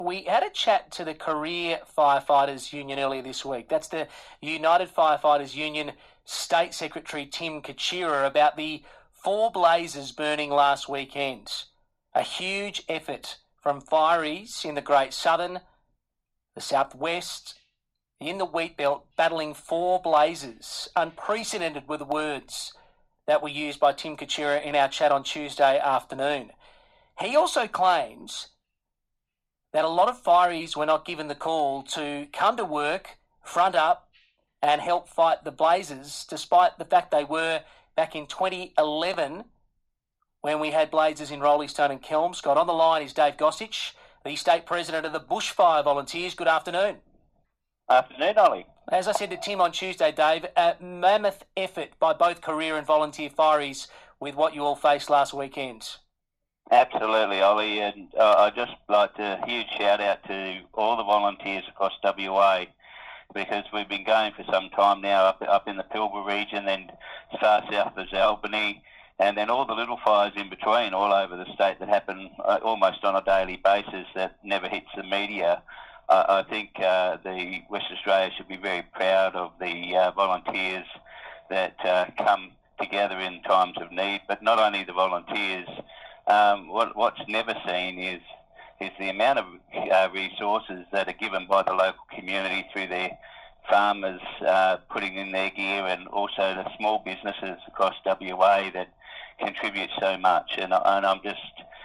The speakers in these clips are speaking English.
We had a chat to the Career Firefighters Union earlier this week. That's the United Firefighters Union State Secretary Tim Kachira about the 4 blazes burning last weekend. A huge effort from fireys in the Great Southern, the Southwest, in the Wheatbelt, battling 4 blazes. Unprecedented were the words that were used by Tim Kachira in our chat on Tuesday afternoon. He also claims that a lot of fireys were not given the call to come to work, front up, and help fight the blazes, despite the fact they were back in 2011 when we had blazes in Roleystone and Kelmscott. On the line is Dave Gossage, the State President of the Bushfire Volunteers. Good afternoon. Afternoon, Ollie. As I said to Tim on Tuesday, Dave, a mammoth effort by both career and volunteer fireys with what you all faced last weekend. Absolutely, Ollie, and I'd just like to huge shout out to all the volunteers across WA, because we've been going for some time now up in the Pilbara region, then far south as Albany, and then all the little fires in between all over the state that happen almost on a daily basis that never hits the media. I think the West Australia should be very proud of the volunteers that come together in times of need, but not only the volunteers. What's never seen is the amount of resources that are given by the local community through their farmers putting in their gear, and also the small businesses across WA that contribute so much. And I'm just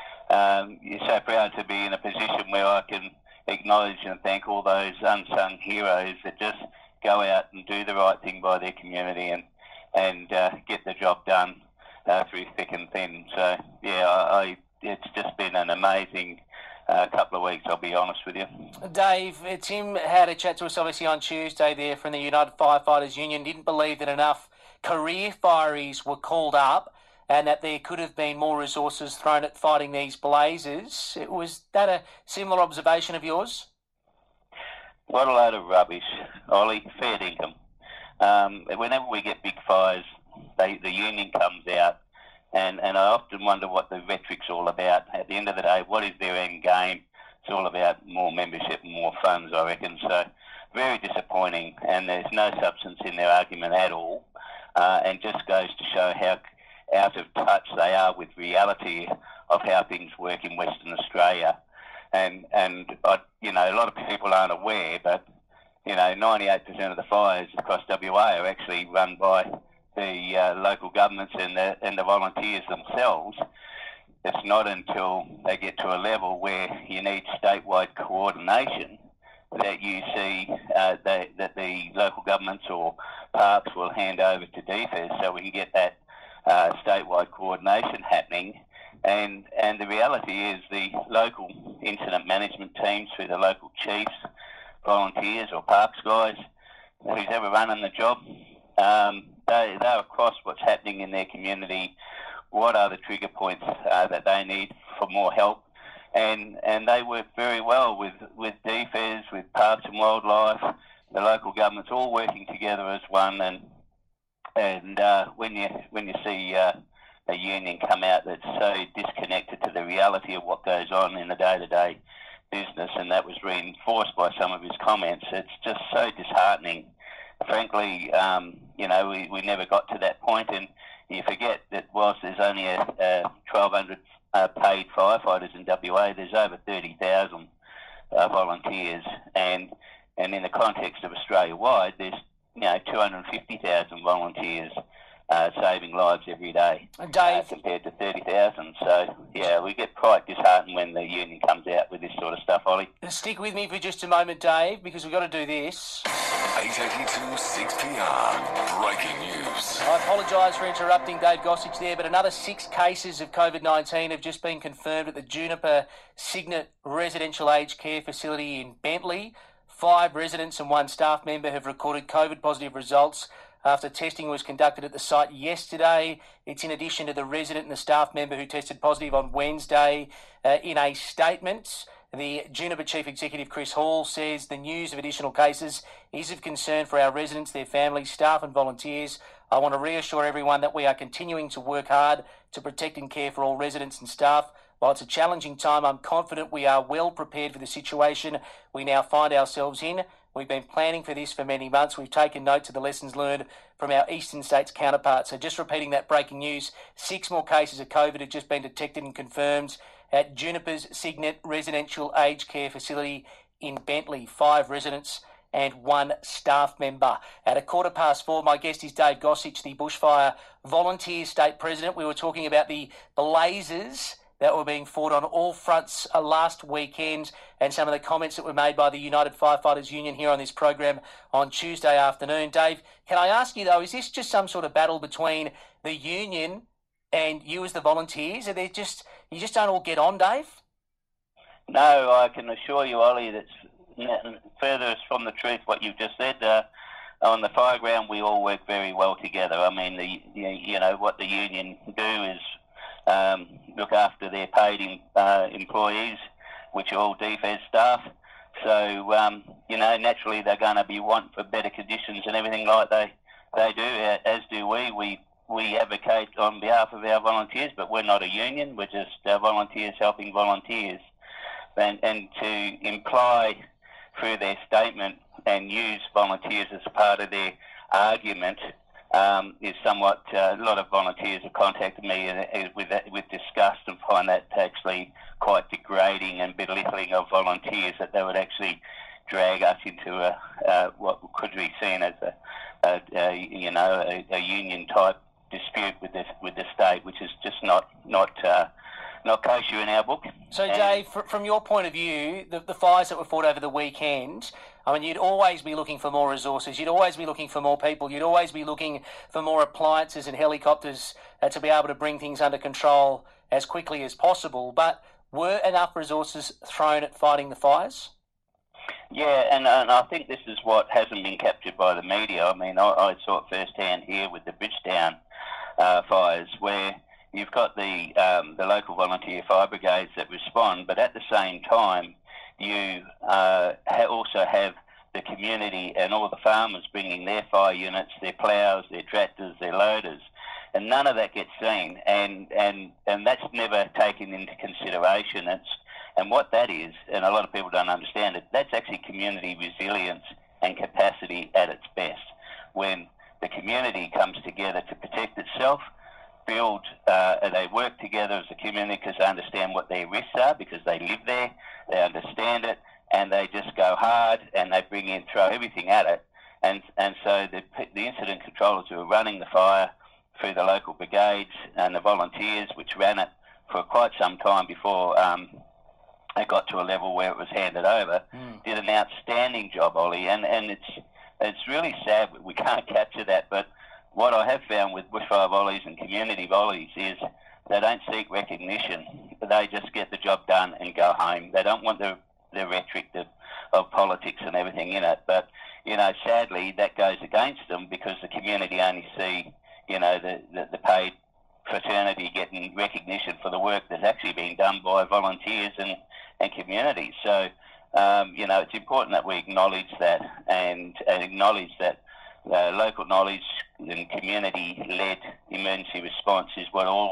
so proud to be in a position where I can acknowledge and thank all those unsung heroes that just go out and do the right thing by their community and get the job done through thick and thin. So, yeah, it's just been an amazing couple of weeks, I'll be honest with you. Dave, Tim had a chat to us obviously on Tuesday there from the United Firefighters Union. Didn't believe that enough career fireys were called up and that there could have been more resources thrown at fighting these blazes. Was that a similar observation of yours? What a load of rubbish, Ollie. Fair dinkum. Whenever we get big fires, the union comes out, and I often wonder what the rhetoric's all about. At the end of the day, what is their end game? It's all about more membership and more funds, I reckon. So very disappointing, and there's no substance in their argument at all, and just goes to show how out of touch they are with reality of how things work in Western Australia. And a lot of people aren't aware, but 98% of the fires across WA are actually run by the local governments and the volunteers themselves. It's not until they get to a level where you need statewide coordination that you see that the local governments or parks will hand over to DFES, so we can get that statewide coordination happening. And the reality is the local incident management teams through the local chiefs, volunteers or parks guys, who's ever running the job, they're across what's happening in their community, what are the trigger points that they need for more help, and they work very well with DFES, with Parks and Wildlife, the local governments all working together as one. And when you see a union come out that's so disconnected to the reality of what goes on in the day-to-day business, and that was reinforced by some of his comments, it's just so disheartening. Frankly, we never got to that point, and you forget that whilst there's only 1,200 paid firefighters in WA, there's over 30,000 volunteers, and in the context of Australia-wide, there's 250,000 volunteers saving lives every day, Dave, compared to 30,000. So, yeah, we get quite disheartened when the union comes out with this sort of stuff, Ollie. Stick with me for just a moment, Dave, because we've got to do this. 882 6PR, breaking news. I apologise for interrupting Dave Gossage there, but another 6 cases of COVID-19 have just been confirmed at the Juniper Signet Residential Aged Care Facility in Bentley. 5 residents and 1 staff member have recorded COVID positive results after testing was conducted at the site yesterday. It's in addition to the resident and the staff member who tested positive on Wednesday. In a statement, the Juniper Chief Executive Chris Hall says the news of additional cases is of concern for our residents, their families, staff and volunteers. I want to reassure everyone that we are continuing to work hard to protect and care for all residents and staff While it's a challenging time, I'm confident we are well prepared for the situation we now find ourselves in. We've been planning for this for many months. We've taken note of the lessons learned from our eastern states counterparts. So just repeating that breaking news, 6 more cases of COVID have just been detected and confirmed at Juniper's Signet Residential Aged Care Facility in Bentley. 5 residents and 1 staff member. At 4:15, my guest is Dave Gossage, the Bushfire Volunteer State President. We were talking about the blazes that were being fought on all fronts last weekend and some of the comments that were made by the United Firefighters Union here on this program on Tuesday afternoon. Dave, can I ask you though, is this just some sort of battle between the union and you as the volunteers? Are they you just don't all get on, Dave? No, I can assure you, Ollie, that's furthest from the truth what you've just said. On the fire ground, we all work very well together. I mean, what the union do is look after their paid employees, which are all DFES staff. So, naturally they're going to be wanting for better conditions and everything like they do, as do we. We advocate on behalf of our volunteers, but we're not a union. We're just volunteers helping volunteers. And to imply through their statement and use volunteers as part of their argument is somewhat, a lot of volunteers have contacted me with disgust and find that actually quite degrading and belittling of volunteers, that they would actually drag us into what could be seen as a union type dispute with the state, which is just not kosher in our book. So, Dave, from your point of view, the fires that were fought over the weekend, I mean, you'd always be looking for more resources. You'd always be looking for more people. You'd always be looking for more appliances and helicopters to be able to bring things under control as quickly as possible. But were enough resources thrown at fighting the fires? Yeah, and I think this is what hasn't been captured by the media. I mean, I saw it firsthand here with the Bridgetown fires, where you've got the local volunteer fire brigades that respond, but at the same time, you also have the community and all the farmers bringing their fire units, their ploughs, their tractors, their loaders, and none of that gets seen, and that's never taken into consideration. And what that is, and a lot of people don't understand it, that's actually community resilience and capacity at its best. When the community comes together to protect itself, they work together as a community because they understand what their risks are, because they live there, they understand it, and they just go hard and they throw everything at it. And so the incident controllers who are running the fire through the local brigades and the volunteers, which ran it for quite some time before it got to a level where it was handed over, did an outstanding job, Ollie, and it's really sad we can't capture that. But what I have found with bushfire volleys and community volleys is they don't seek recognition. They just get the job done and go home. They don't want the rhetoric of politics and everything in it. But, sadly, that goes against them because the community only see, the paid fraternity getting recognition for the work that's actually being done by volunteers and communities. So, it's important that we acknowledge that and acknowledge that local knowledge and community-led emergency response is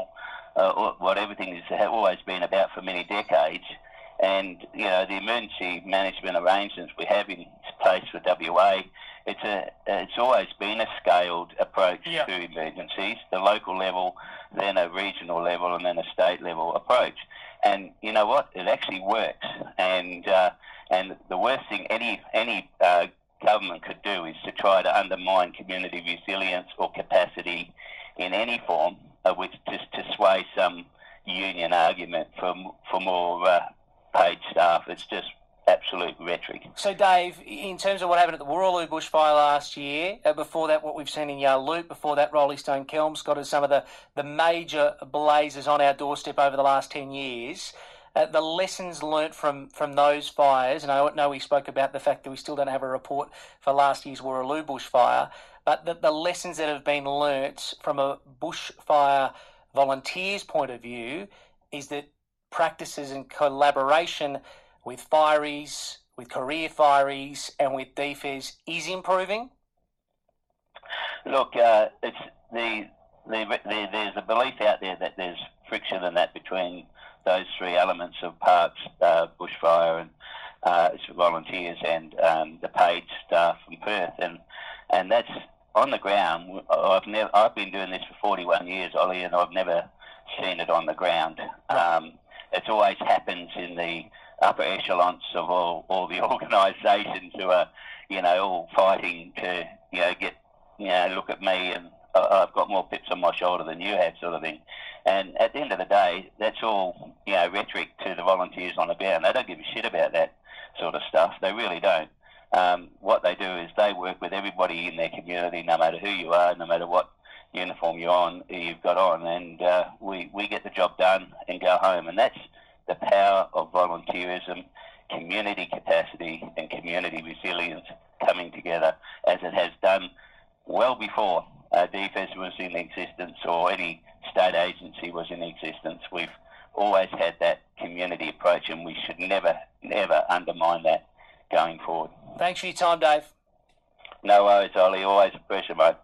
what everything has always been about for many decades. And, the emergency management arrangements we have in place for WA, it's always been a scaled approach to emergencies, the local level, then a regional level, and then a state level approach. And you know what? It actually works. And the worst thing any government could do is to try to undermine community resilience or capacity in any form, which just to sway some union argument for more paid staff. It's just absolute rhetoric. So, Dave, in terms of what happened at the Wooroloo bushfire last year, before that, what we've seen in Yarloop, before that, Rolling Stone Kelmscott, as some of the major blazes on our doorstep over the last 10 years, the lessons learnt from those fires, and I know we spoke about the fact that we still don't have a report for last year's Wooroloo bushfire, but the lessons that have been learnt from a bushfire volunteer's point of view is that practices and collaboration with fireys, with career fireys, and with DFES is improving? Look, there's a belief out there that there's friction in that between those three elements of parks, bushfire and volunteers and the paid staff from Perth, and that's on the ground. I've been doing this for 41 years, Ollie, and I've never seen it on the ground. It always happens in the upper echelons of all the organisations who are, all fighting to, get, look at me and I've got more pips on my shoulder than you have, sort of thing. And at the end of the day, that's all, rhetoric to the volunteers on the ground. They don't give a shit about that sort of stuff. They really don't. What they do is they work with everybody in their community, no matter who you are, no matter what uniform you've got on, and we get the job done and go home. And that's the power of volunteerism, community capacity and community resilience coming together, as it has done well before DFES was in existence or any state agency was in existence. We've always had that community approach, and we should never, never undermine that going forward. Thanks for your time, Dave. No worries, Ollie. Always a pleasure, mate.